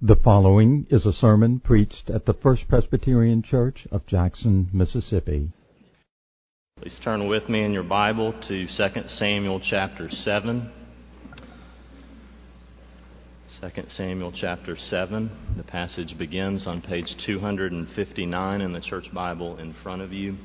The following is a sermon preached at the First Presbyterian Church of Jackson, Mississippi. Please turn with me in your Bible to 2 Samuel chapter 7. 2 Samuel chapter 7. The passage begins on page 259 in the church Bible in front of you.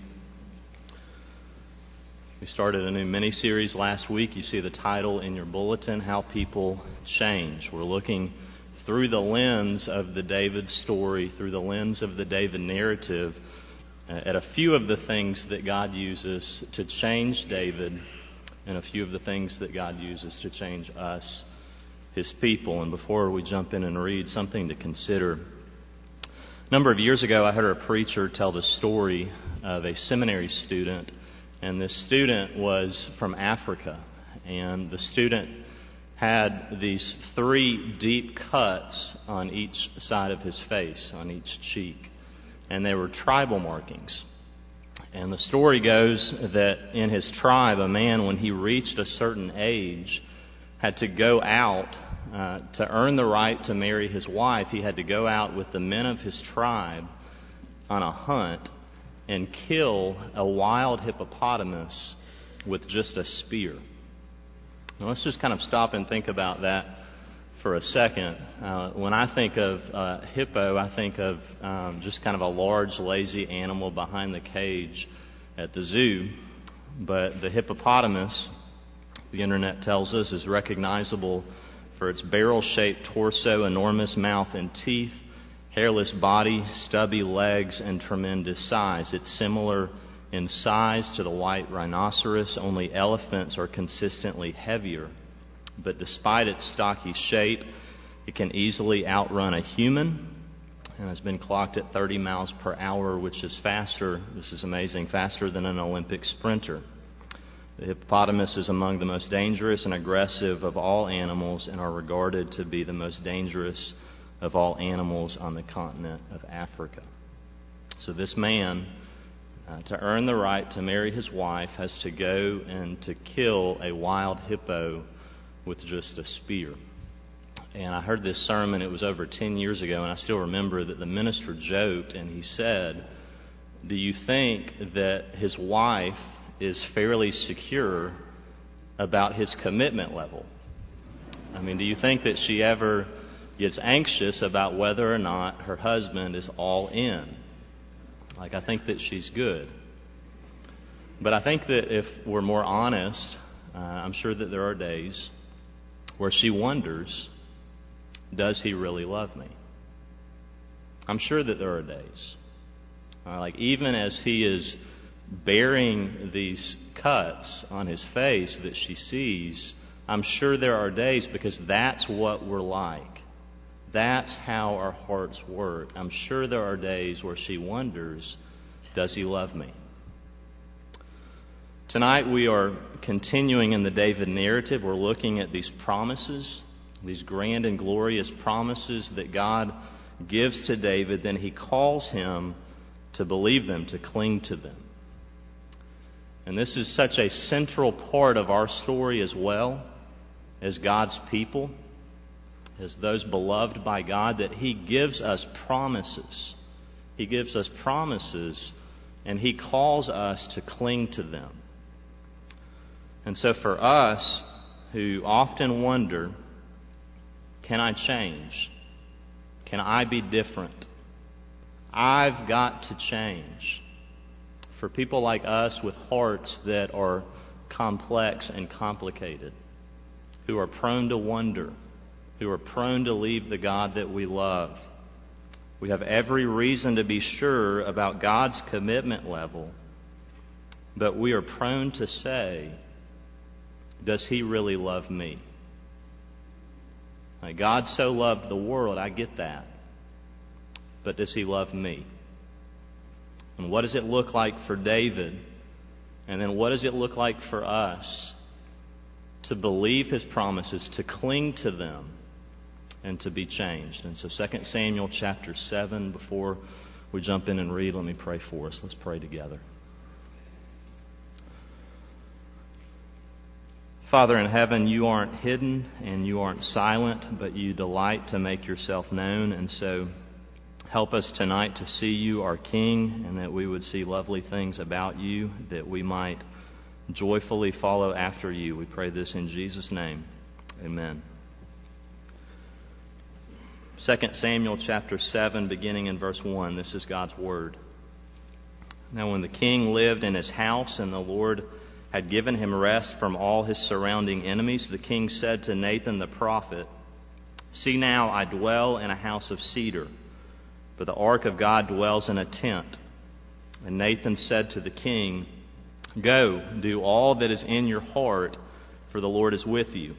We started a new mini-series last week. You see the title in your bulletin, How People Change. We're looking through the lens of the David story, through the lens of the David narrative, at a few of the things that God uses to change David and a few of the things that God uses to change us, His people. And before we jump in and read, something to consider. A number of years ago, I heard a preacher tell the story of a seminary student, and this student was from Africa, and the student had these 3 deep cuts on each side of his face, on each cheek. And they were tribal markings. And the story goes that in his tribe, a man, when he reached a certain age, had to go out to earn the right to marry his wife. He had to go out with the men of his tribe on a hunt and kill a wild hippopotamus with just a spear. Now, let's just kind of stop and think about that for a second. When I think of hippo, I think of just kind of a large, lazy animal behind the cage at the zoo. But the hippopotamus, the internet tells us, is recognizable for its barrel-shaped torso, enormous mouth and teeth, hairless body, stubby legs, and tremendous size. It's similar in size to the white rhinoceros, only elephants are consistently heavier. But despite its stocky shape, it can easily outrun a human and has been clocked at 30 miles per hour, which is faster, this is amazing, faster than an Olympic sprinter. The hippopotamus is among the most dangerous and aggressive of all animals and are regarded to be the most dangerous of all animals on the continent of Africa. So this man, to earn the right to marry his wife, has to go and to kill a wild hippo with just a spear. And I heard this sermon, it was over 10 years ago, and I still remember that the minister joked and he said, "Do you think that his wife is fairly secure about his commitment level? I mean, do you think that she ever gets anxious about whether or not her husband is all in? Like, I think that she's good." But I think that if we're more honest, I'm sure that there are days where she wonders, does he really love me? I'm sure that there are days. Like, even as he is bearing these cuts on his face that she sees, I'm sure there are days, because that's what we're like. That's how our hearts work. I'm sure there are days where she wonders, does he love me? Tonight we are continuing in the David narrative. We're looking at these promises, these grand and glorious promises that God gives to David. Then He calls him to believe them, to cling to them. And this is such a central part of our story as well, as God's people, as those beloved by God, that He gives us promises. He gives us promises, and He calls us to cling to them. And so for us, who often wonder, can I change? Can I be different? I've got to change. For people like us with hearts that are complex and complicated, who are prone to wonder, who are prone to leave the God that we love, we have every reason to be sure about God's commitment level, but we are prone to say, does He really love me? Like, God so loved the world, I get that. But does He love me? And what does it look like for David? And then what does it look like for us to believe His promises, to cling to them, and to be changed? And so 2 Samuel chapter 7, before we jump in and read, let me pray for us. Let's pray together. Father in heaven, you aren't hidden and you aren't silent, but you delight to make yourself known. And so help us tonight to see you, our King, and that we would see lovely things about you, that we might joyfully follow after you. We pray this in Jesus' name. Amen. 2 Samuel chapter 7, beginning in verse 1. This is God's word. Now when the king lived in his house and the Lord had given him rest from all his surrounding enemies, the king said to Nathan the prophet, "See now, I dwell in a house of cedar, but the ark of God dwells in a tent." And Nathan said to the king, "Go, do all that is in your heart, for the Lord is with you."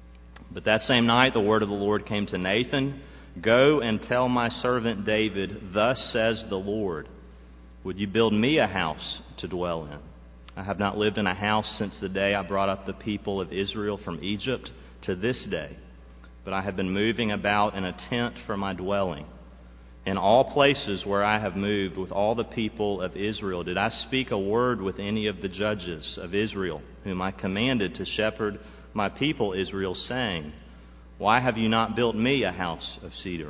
But that same night the word of the Lord came to Nathan, "Go and tell my servant David, thus says the Lord, would you build me a house to dwell in? I have not lived in a house since the day I brought up the people of Israel from Egypt to this day, but I have been moving about in a tent for my dwelling. In all places where I have moved with all the people of Israel, did I speak a word with any of the judges of Israel, whom I commanded to shepherd my people Israel, saying, why have you not built me a house of cedar?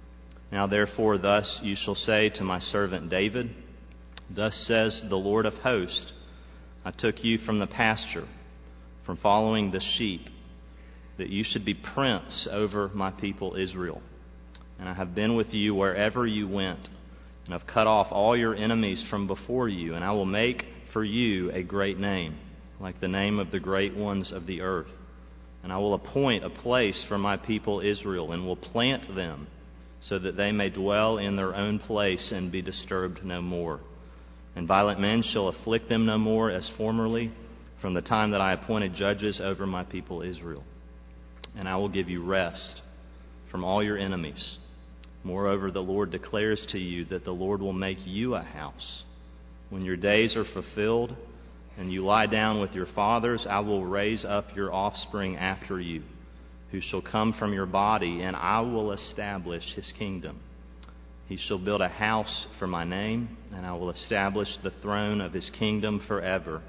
Now therefore thus you shall say to my servant David, thus says the Lord of hosts, I took you from the pasture, from following the sheep, that you should be prince over my people Israel. And I have been with you wherever you went, and have cut off all your enemies from before you, and I will make for you a great name, like the name of the great ones of the earth. And I will appoint a place for my people Israel, and will plant them, so that they may dwell in their own place and be disturbed no more. And violent men shall afflict them no more as formerly, from the time that I appointed judges over my people Israel. And I will give you rest from all your enemies. Moreover, the Lord declares to you that the Lord will make you a house. When your days are fulfilled, and you lie down with your fathers, I will raise up your offspring after you, who shall come from your body, and I will establish his kingdom. He shall build a house for my name, and I will establish the throne of his kingdom forever.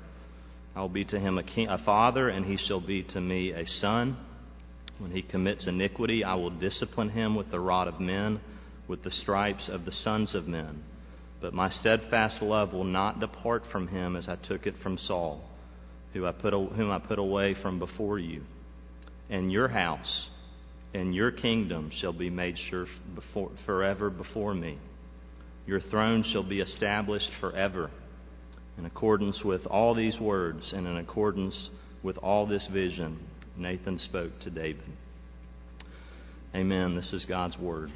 I will be to him a father, and he shall be to me a son. When he commits iniquity, I will discipline him with the rod of men, with the stripes of the sons of men. But my steadfast love will not depart from him, as I took it from Saul, whom I put away from before you. And your house and your kingdom shall be made sure forever before me. Your throne shall be established forever. In accordance with all these words and in accordance with all this vision, Nathan spoke to David. Amen. This is God's word.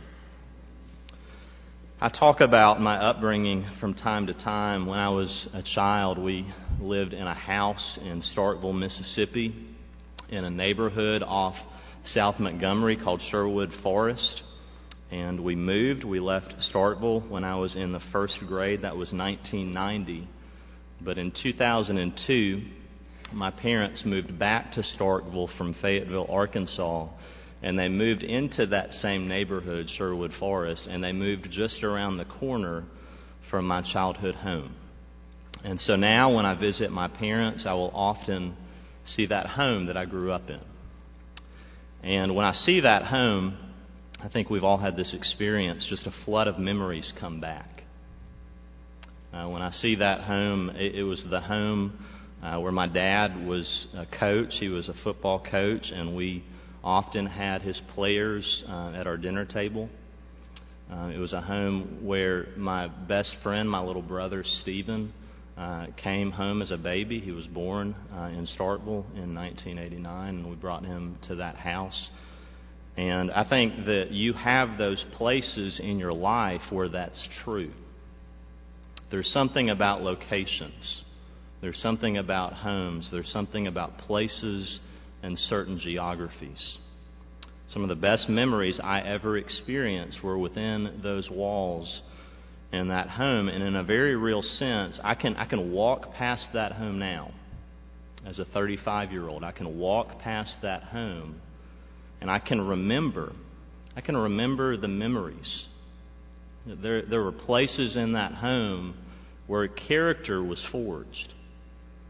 I talk about my upbringing from time to time. When I was a child, we lived in a house in Starkville, Mississippi, in a neighborhood off South Montgomery called Sherwood Forest. And we moved. We left Starkville when I was in the first grade. That was 1990. But in 2002, my parents moved back to Starkville from Fayetteville, Arkansas. And they moved into that same neighborhood, Sherwood Forest, and they moved just around the corner from my childhood home. And so now when I visit my parents, I will often see that home that I grew up in. And when I see that home, I think we've all had this experience, just a flood of memories come back. When I see that home, it was the home where my dad was a coach. He was a football coach, and we often had his players at our dinner table. It was a home where my best friend, my little brother Stephen, came home as a baby. He was born in Starkville in 1989, and we brought him to that house. And I think that you have those places in your life where that's true. There's something about locations. There's something about homes. There's something about places and certain geographies. Some of the best memories I ever experienced were within those walls in that home. And in a very real sense, I can walk past that home now. As a 35-year-old, I can walk past that home, and I can remember the memories. There were places in that home where character was forged.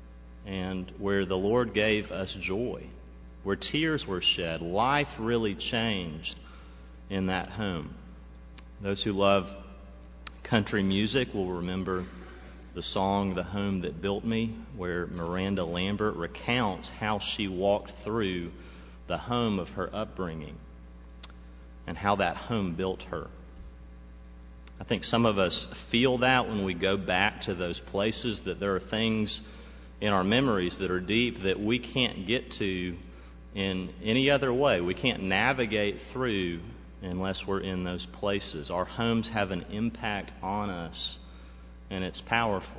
and where the Lord gave us joy, where tears were shed. Life really changed in that home. Those who love country music will remember the song "The Home That Built Me," where Miranda Lambert recounts how she walked through the home of her upbringing and how that home built her. I think some of us feel that when we go back to those places, that there are things in our memories that are deep that we can't get to in any other way. We can't navigate through unless we're in those places. Our homes have an impact on us, and it's powerful.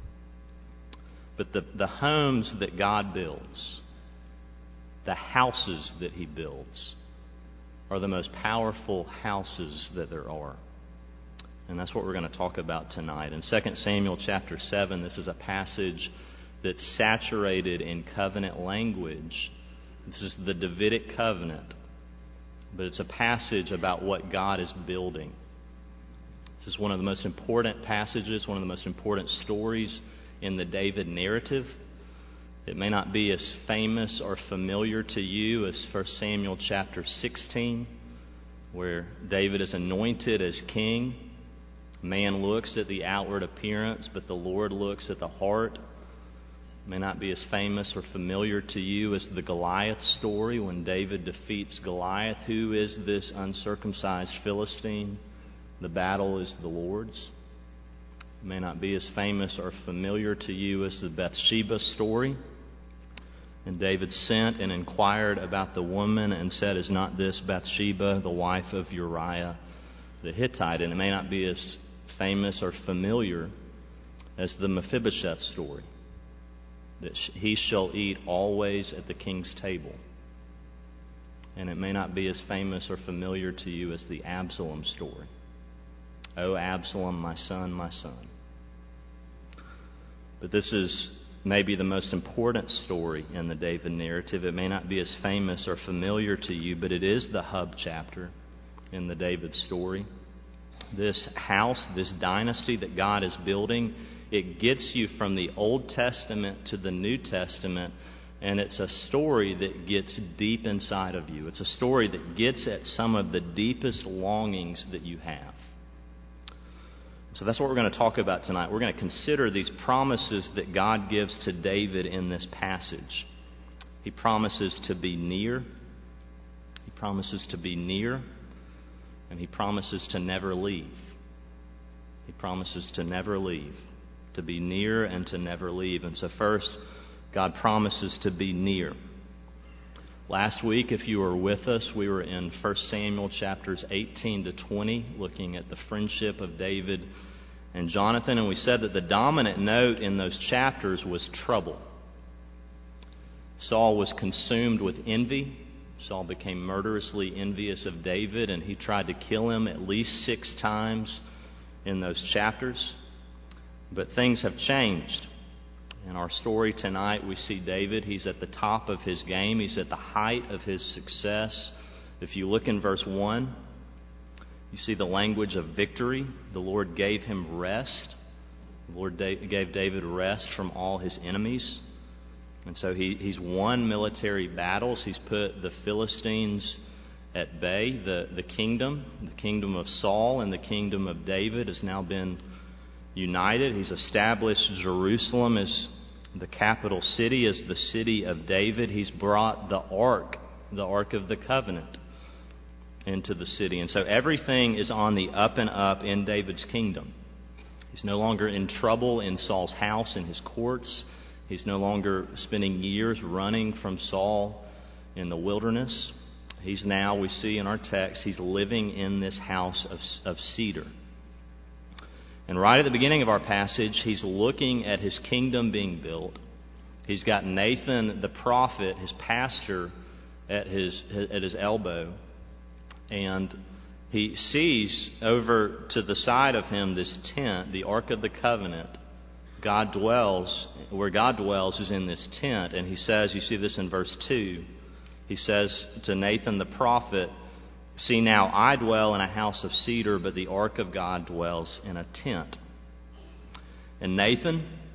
But the homes that God builds, the houses that He builds, are the most powerful houses that there are. And that's what we're going to talk about tonight. In 2 Samuel chapter 7, this is a passage that's saturated in covenant language. This is the Davidic covenant. But it's a passage about what God is building. This is one of the most important passages, one of the most important stories in the David narrative. It may not be as famous or familiar to you as 1 Samuel chapter 16, where David is anointed as king. Man looks at the outward appearance, but the Lord looks at the heart. It may not be as famous or familiar to you as the Goliath story, when David defeats Goliath. Who is this uncircumcised Philistine? The battle is the Lord's. It may not be as famous or familiar to you as the Bathsheba story. And David sent and inquired about the woman and said, "Is not this Bathsheba, the wife of Uriah the Hittite?" And it may not be as famous or familiar as the Mephibosheth story, that he shall eat always at the king's table. And it may not be as famous or familiar to you as the Absalom story. "O Absalom, my son, my son." But this is maybe the most important story in the David narrative. It may not be as famous or familiar to you, but it is the hub chapter in the David story. This house, this dynasty that God is building, it gets you from the Old Testament to the New Testament, and it's a story that gets deep inside of you. It's a story that gets at some of the deepest longings that you have. So that's what we're going to talk about tonight. We're going to consider these promises that God gives to David in this passage. He promises to be near. He promises to be near. And He promises to never leave. He promises to never leave. To be near and to never leave. And so first, God promises to be near. Last week, if you were with us, we were in 1 Samuel chapters 18 to 20, looking at the friendship of David and Jonathan, and we said that the dominant note in those chapters was trouble. Saul was consumed with envy. Saul became murderously envious of David, and he tried to kill him at least 6 times in those chapters. But things have changed. In our story tonight, we see David. He's at the top of his game. He's at the height of his success. If you look in verse 1, you see the language of victory. The Lord gave him rest. The Lord gave David rest from all his enemies. And so he's won military battles. He's put the Philistines at bay. The kingdom of Saul and the kingdom of David has now been united. He's established Jerusalem as the capital city, as the city of David. He's brought the Ark of the Covenant, into the city. And so everything is on the up and up in David's kingdom. He's no longer in trouble in Saul's house, in his courts. He's no longer spending years running from Saul in the wilderness. He's now, we see in our text, he's living in this house of cedar. And right at the beginning of our passage, he's looking at his kingdom being built. He's got Nathan the prophet, his pastor, at his elbow. And he sees over to the side of him this tent, the Ark of the Covenant. God dwells, where God dwells is in this tent. And he says, you see this in verse 2, he says to Nathan the prophet, "See now, I dwell in a house of cedar, but the ark of God dwells in a tent." And Nathan,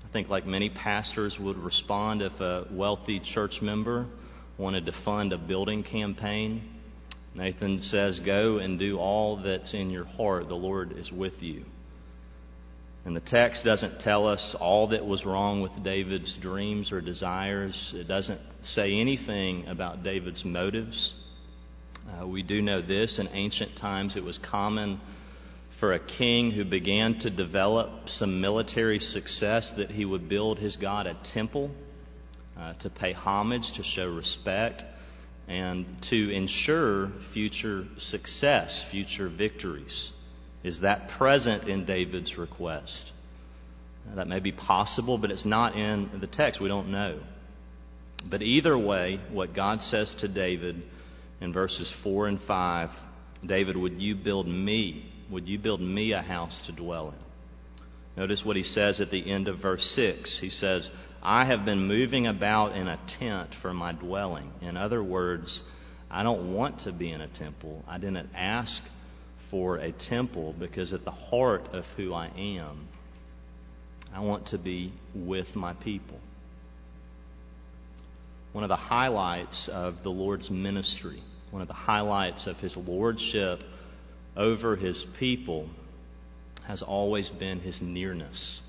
I think like many pastors would respond if a wealthy church member wanted to fund a building campaign. Nathan says, "Go and do all that's in your heart. The Lord is with you." And the text doesn't tell us all that was wrong with David's dreams or desires. It doesn't say anything about David's motives. We do know this: in ancient times it was common for a king who began to develop some military success that he would build his God a temple to pay homage, to show respect, and to ensure future success, future victories. Is that present in David's request? That may be possible, but it's not in the text. We don't know. But either way, what God says to David in verses 4 and 5, "David, would you build me a house to dwell in?" Notice what he says at the end of verse 6. He says, "I have been moving about in a tent for my dwelling." In other words, I don't want to be in a temple. I didn't ask for a temple because at the heart of who I am, I want to be with my people. One of the highlights of the Lord's ministry, one of the highlights of His lordship over His people has always been His nearness.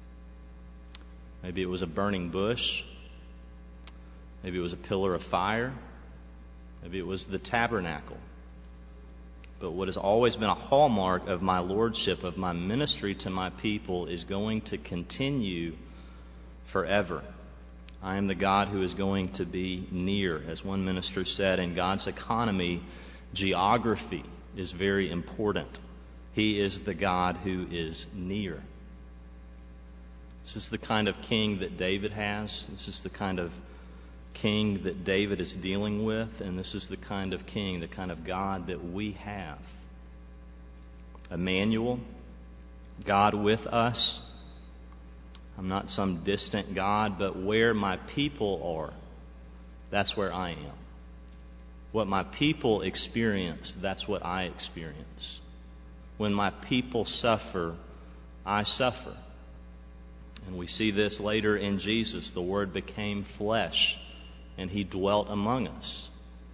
Maybe it was a burning bush. Maybe it was a pillar of fire. Maybe it was the tabernacle. But what has always been a hallmark of my lordship, of my ministry to my people, is going to continue forever. I am the God who is going to be near. As one minister said, in God's economy, geography is very important. He is the God who is near. This is the kind of king that David has. This is the kind of king that David is dealing with, and this is the kind of king, the kind of God that we have. Emmanuel, God with us. I'm not some distant God, but where my people are, that's where I am. What my people experience, that's what I experience. When my people suffer, I suffer. And we see this later in Jesus. The Word became flesh, and He dwelt among us.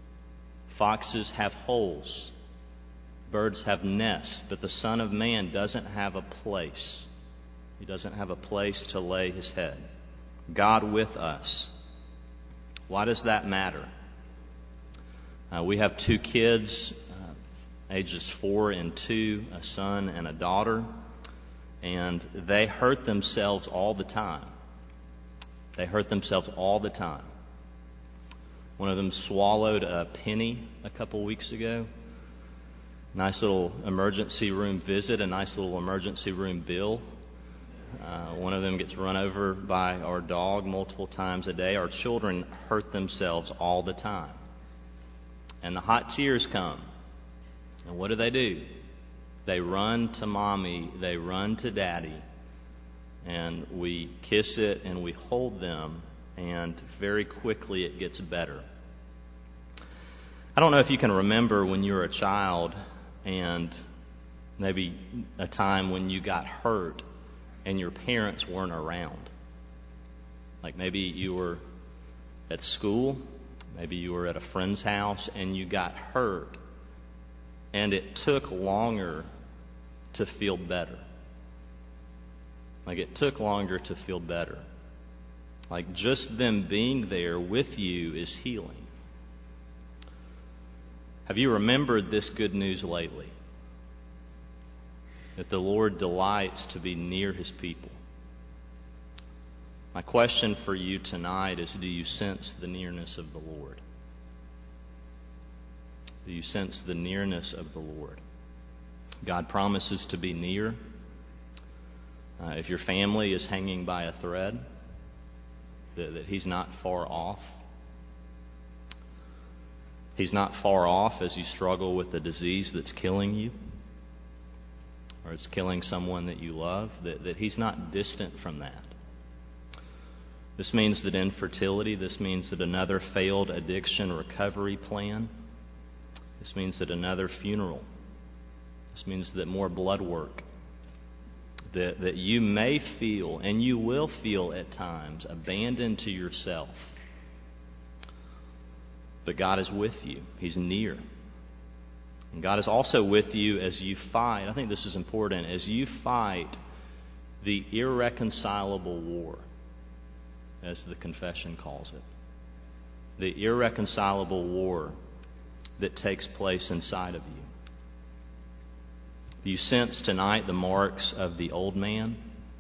Foxes have holes. Birds have nests. But the Son of Man doesn't have a place. He doesn't have a place to lay His head. God with us. Why does that matter? We have 2 kids, ages 4 and 2, a son and a daughter. And they hurt themselves all the time. They hurt themselves all the time. One of them swallowed a penny a couple weeks ago. Nice little emergency room visit, a nice little emergency room bill. One of them gets run over by our dog multiple times a day. Our children hurt themselves all the time. And the hot tears come. And what do? They run to mommy, they run to daddy, and we kiss it and we hold them, and very quickly it gets better. I don't know if you can remember when you were a child and maybe a time when you got hurt and your parents weren't around. Like maybe you were at school, maybe you were at a friend's house and you got hurt. And it took longer to feel better. Like it took longer to feel better. Like just them being there with you is healing. Have you remembered this good news lately? That the Lord delights to be near His people. My question for you tonight is, do you sense the nearness of the Lord? Do you sense the nearness of the Lord? God promises to be near. If your family is hanging by a thread, that He's not far off. He's not far off as you struggle with the disease that's killing you, or it's killing someone that you love, that He's not distant from that. This means that infertility, this means that another failed addiction recovery plan, this means that another funeral. This means that more blood work. that you may feel, and you will feel at times, abandoned to yourself. But God is with you. He's near. And God is also with you as you fight. I think this is important. As you fight the irreconcilable war, as the confession calls it. The irreconcilable war that takes place inside of you. You sense tonight the marks of the old man,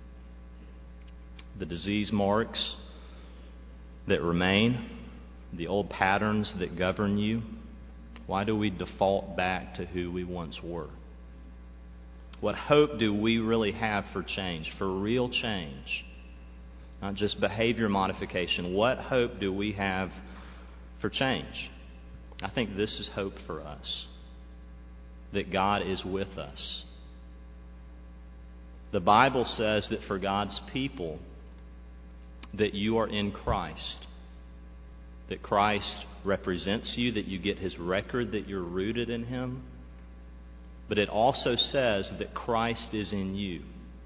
the disease marks that remain, the old patterns that govern you. Why do we default back to who we once were? What hope do we really have for change, for real change? Not just behavior modification. What hope do we have for change? I think this is hope for us. That God is with us. The Bible says that for God's people, that you are in Christ. That Christ represents you, that you get His record, that you're rooted in Him. But it also says that Christ is in you.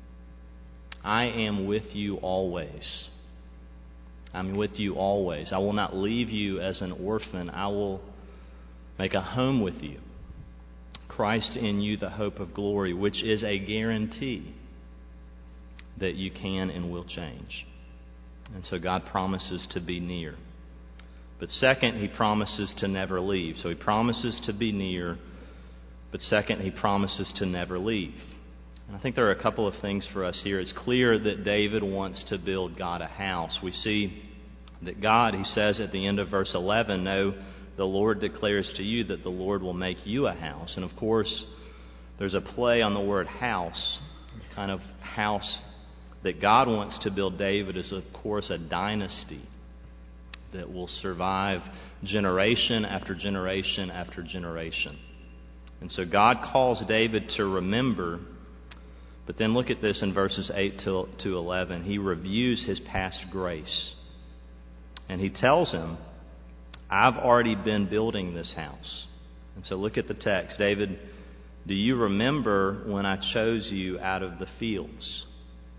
I am with you always. I'm with you always. I will not leave you as an orphan. I will make a home with you. Christ in you, the hope of glory, which is a guarantee that you can and will change. And so God promises to be near. But second, He promises to never leave. So He promises to be near. But second, He promises to never leave. And I think there are a couple of things for us here. It's clear that David wants to build God a house. We see that God, he says at the end of verse 11, no, the Lord declares to you that the Lord will make you a house. And of course, there's a play on the word house. The kind of house that God wants to build David is, of course, a dynasty that will survive generation after generation after generation. And so God calls David to remember, but then look at this in verses 8 to 11. He reviews his past grace. And he tells him, I've already been building this house. And so look at the text. David, do you remember when I chose you out of the fields?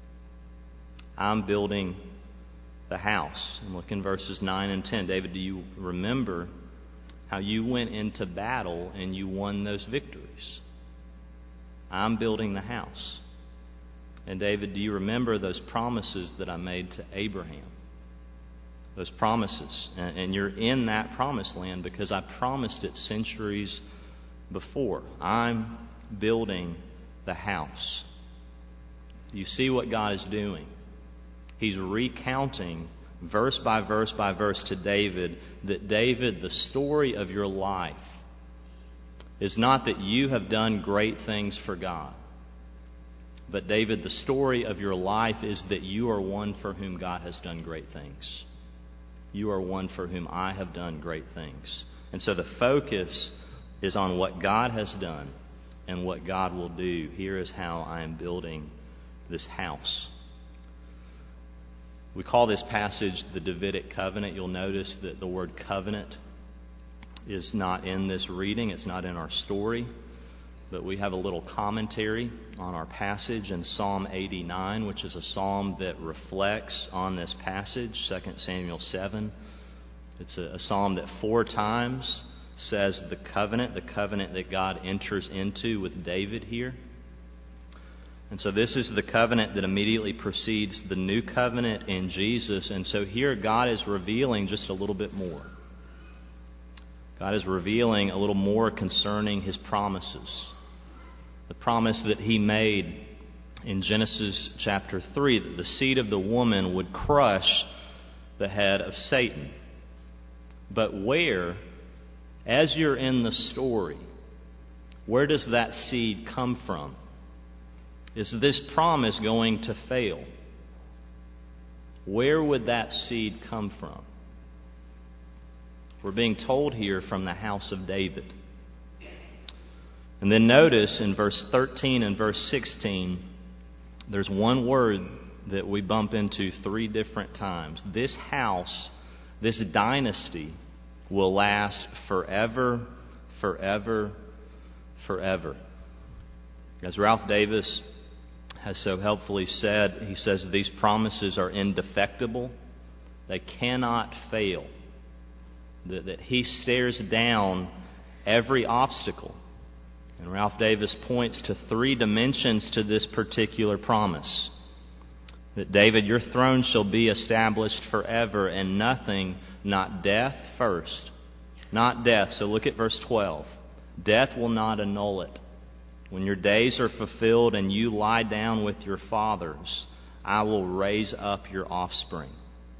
I'm building the house. And look in verses 9 and 10. David, do you remember how you went into battle and you won those victories? I'm building the house. And David, do you remember those promises that I made to Abraham? Those promises. And you're in that promised land because I promised it centuries before. I'm building the house. You see what God is doing. He's recounting verse by verse by verse to David that David, the story of your life is not that you have done great things for God. But David, the story of your life is that you are one for whom God has done great things. You are one for whom I have done great things. And so the focus is on what God has done and what God will do. Here is how I am building this house. We call this passage the Davidic covenant. You'll notice that the word covenant is not in this reading. It's not in our story. But we have a little commentary on our passage in Psalm 89, which is a psalm that reflects on this passage, 2 Samuel 7. It's a psalm that 4 times says the covenant that God enters into with David here. And so this is the covenant that immediately precedes the new covenant in Jesus. And so here God is revealing just a little bit more. God is revealing a little more concerning His promises. The promise that He made in Genesis chapter 3, that the seed of the woman would crush the head of Satan. But where, as you're in the story, where does that seed come from? Is this promise going to fail? Where would that seed come from? We're being told here from the house of David. And then notice in verse 13 and verse 16, there's one word that we bump into 3 different times. This house, this dynasty, will last forever, forever, forever. As Ralph Davis has so helpfully said. He says these promises are indefectible. They cannot fail. That He stares down every obstacle. And Ralph Davis points to 3 dimensions to this particular promise. That David, your throne shall be established forever, and nothing, not death first. Not death. So look at verse 12. Death will not annul it. When your days are fulfilled and you lie down with your fathers, I will raise up your offspring.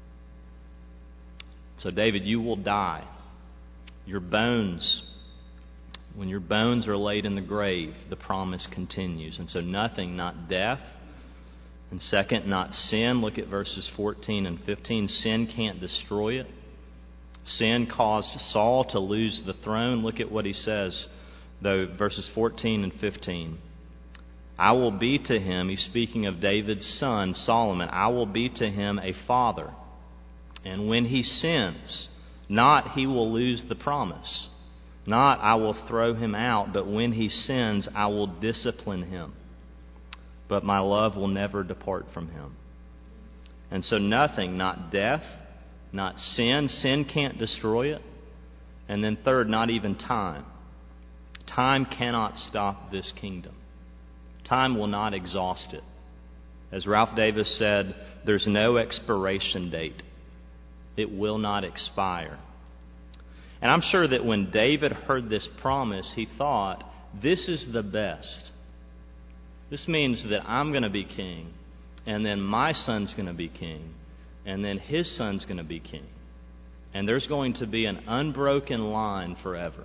So David, you will die. Your bones, when your bones are laid in the grave, the promise continues. And so nothing, not death. And second, not sin. Look at verses 14 and 15. Sin can't destroy it. Sin caused Saul to lose the throne. Look at what he says, though, verses 14 and 15. I will be to him, he's speaking of David's son, Solomon, I will be to him a father. And when he sins, not he will lose the promise. Not I will throw him out, but when he sins, I will discipline him. But my love will never depart from him. And so nothing, not death, not sin. Sin can't destroy it. And then third, not even time. Time cannot stop this kingdom. Time will not exhaust it. As Ralph Davis said, there's no expiration date. It will not expire. And I'm sure that when David heard this promise, he thought, this is the best. This means that I'm going to be king, and then my son's going to be king, and then his son's going to be king. And there's going to be an unbroken line forever.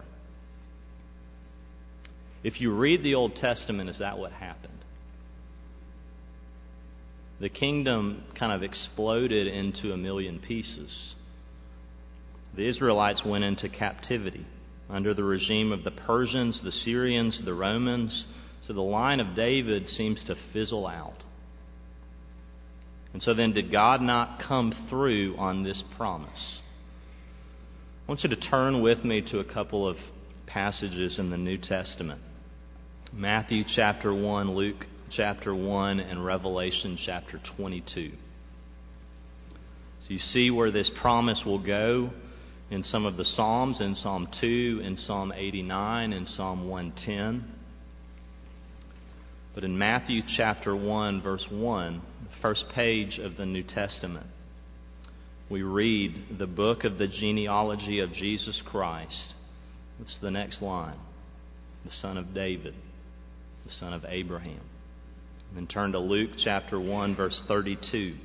If you read the Old Testament, is that what happened? The kingdom kind of exploded into a million pieces. The Israelites went into captivity under the regime of the Persians, the Syrians, the Romans. So the line of David seems to fizzle out. And so then did God not come through on this promise? I want you to turn with me to a couple of passages in the New Testament. Matthew chapter 1, Luke chapter 1, and Revelation chapter 22. So you see where this promise will go in some of the Psalms, in Psalm 2, in Psalm 89, in Psalm 110. But in Matthew chapter 1, verse 1, the first page of the New Testament, we read the book of the genealogy of Jesus Christ. What's the next line? The son of David, the son of Abraham. And then turn to Luke chapter 1, verse 32.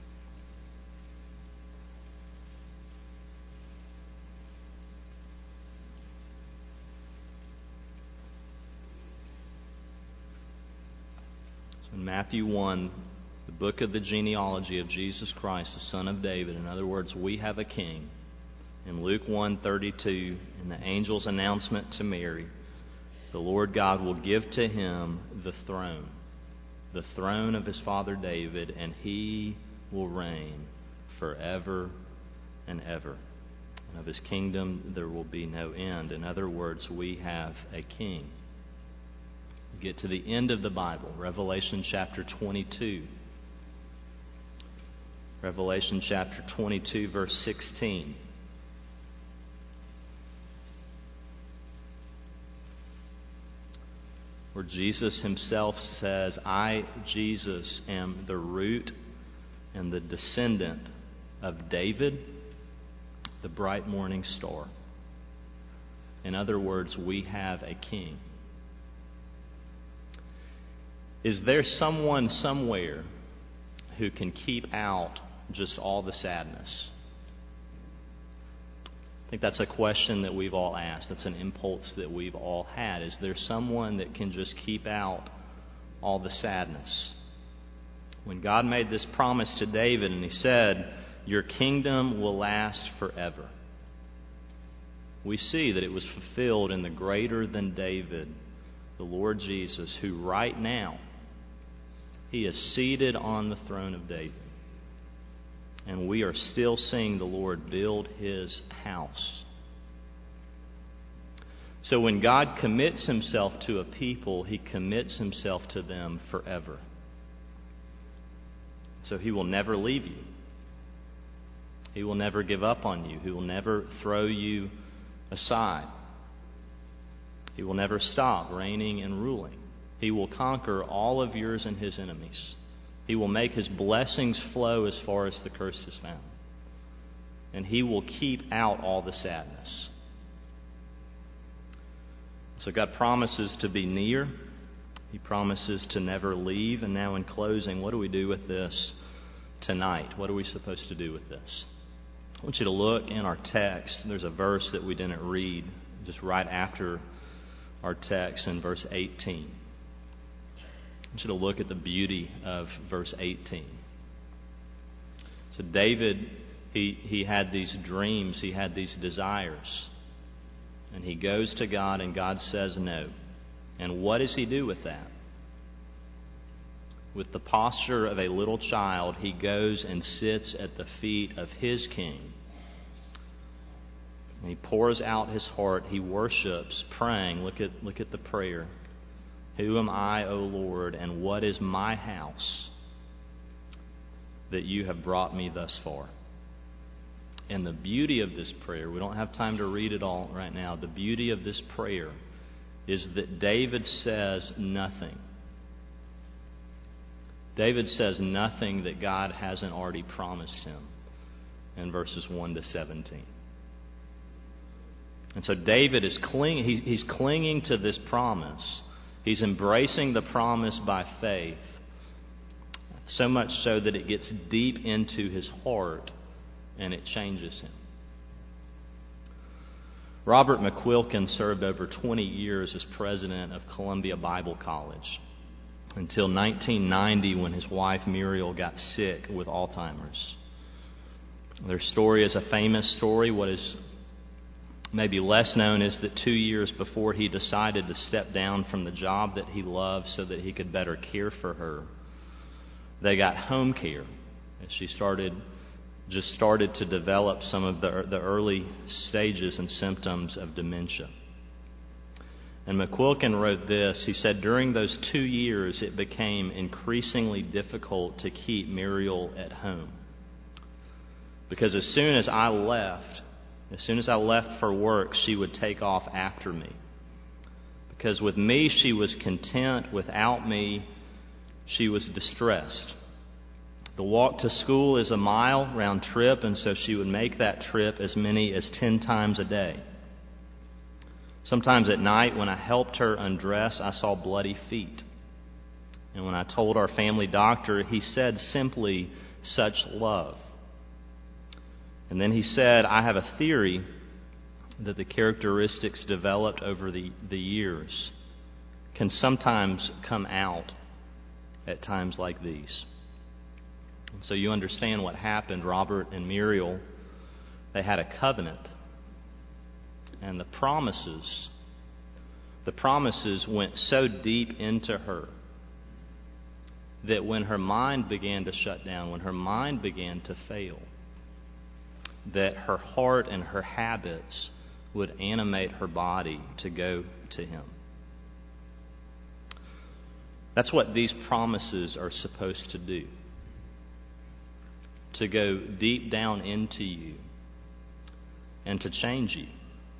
In Matthew 1, the book of the genealogy of Jesus Christ, the son of David. In other words, we have a king. In Luke 1:32, in the angel's announcement to Mary, the Lord God will give to him the throne of his father David, and he will reign forever and ever. And of his kingdom there will be no end. In other words, we have a king. Get to the end of the Bible, Revelation chapter 22. Revelation chapter 22, verse 16. Where Jesus himself says, I, Jesus, am the root and the descendant of David, the bright morning star. In other words, we have a king. Is there someone somewhere who can keep out just all the sadness? I think that's a question that we've all asked. That's an impulse that we've all had. Is there someone that can just keep out all the sadness? When God made this promise to David and he said, your kingdom will last forever, we see that it was fulfilled in the greater than David, the Lord Jesus, who right now, he is seated on the throne of David. And we are still seeing the Lord build his house. So when God commits himself to a people, he commits himself to them forever. So He will never leave you. He will never give up on you. He will never throw you aside. He will never stop reigning and ruling. He will conquer all of yours and His enemies. He will make His blessings flow as far as the curse is found. And He will keep out all the sadness. So God promises to be near. He promises to never leave. And now in closing, what do we do with this tonight? What are we supposed to do with this? I want you to look in our text. There's a verse that we didn't read just right after our text in verse 18. I want you to look at the beauty of verse 18. So David, he had these dreams, he had these desires. And he goes to God and God says no. And what does he do with that? With the posture of a little child, he goes and sits at the feet of his king. And he pours out his heart. He worships, praying. Look at the prayer. Who am I, O Lord, and what is my house that you have brought me thus far? And the beauty of this prayer, we don't have time to read it all right now. The beauty of this prayer is that David says nothing. David says nothing that God hasn't already promised him in verses 1 to 17. And so David is he's clinging to this promise. He's embracing the promise by faith, so much so that it gets deep into his heart and it changes him. Robert McQuilkin served over 20 years as president of Columbia Bible College until 1990 when his wife Muriel got sick with Alzheimer's. Their story is a famous story. What is maybe less known is that 2 years before he decided to step down from the job that he loved so that he could better care for her, they got home care as she started to develop some of the early stages and symptoms of dementia. And McQuilkin wrote this. He said, during those 2 years, it became increasingly difficult to keep Muriel at home. Because as soon as I left for work, she would take off after me. Because with me, she was content. Without me, she was distressed. The walk to school is a mile round trip, and so she would make that trip as many as 10 times a day. Sometimes at night, when I helped her undress, I saw bloody feet. And when I told our family doctor, he said simply, such love. And then he said, I have a theory that the characteristics developed over the years can sometimes come out at times like these. So you understand what happened. Robert and Muriel, they had a covenant. And the promises went so deep into her that when her mind began to shut down, when her mind began to fail, that her heart and her habits would animate her body to go to him. That's what these promises are supposed to do. To go deep down into you and to change you.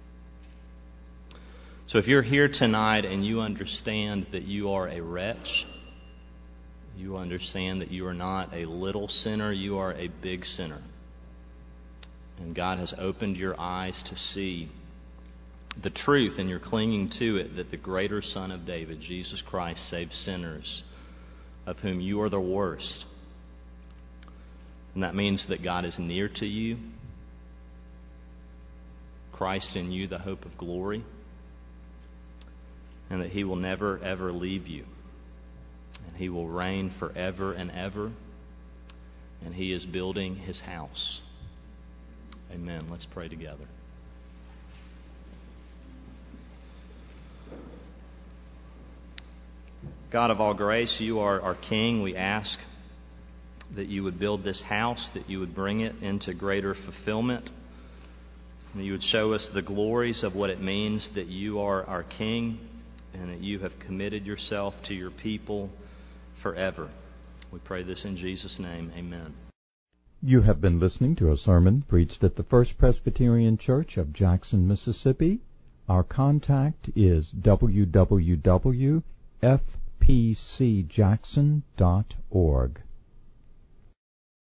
So if you're here tonight and you understand that you are a wretch, you understand that you are not a little sinner, you are a big sinner. And God has opened your eyes to see the truth, and you're clinging to it, that the greater Son of David, Jesus Christ, saves sinners, of whom you are the worst. And that means that God is near to you. Christ in you, the hope of glory. And that He will never, ever leave you. And He will reign forever and ever. And He is building His house. Amen. Let's pray together. God of all grace, You are our King. We ask that You would build this house, that You would bring it into greater fulfillment, and that You would show us the glories of what it means that You are our King and that You have committed Yourself to Your people forever. We pray this in Jesus' name. Amen. You have been listening to a sermon preached at the First Presbyterian Church of Jackson, Mississippi. Our contact is www.fpcjackson.org.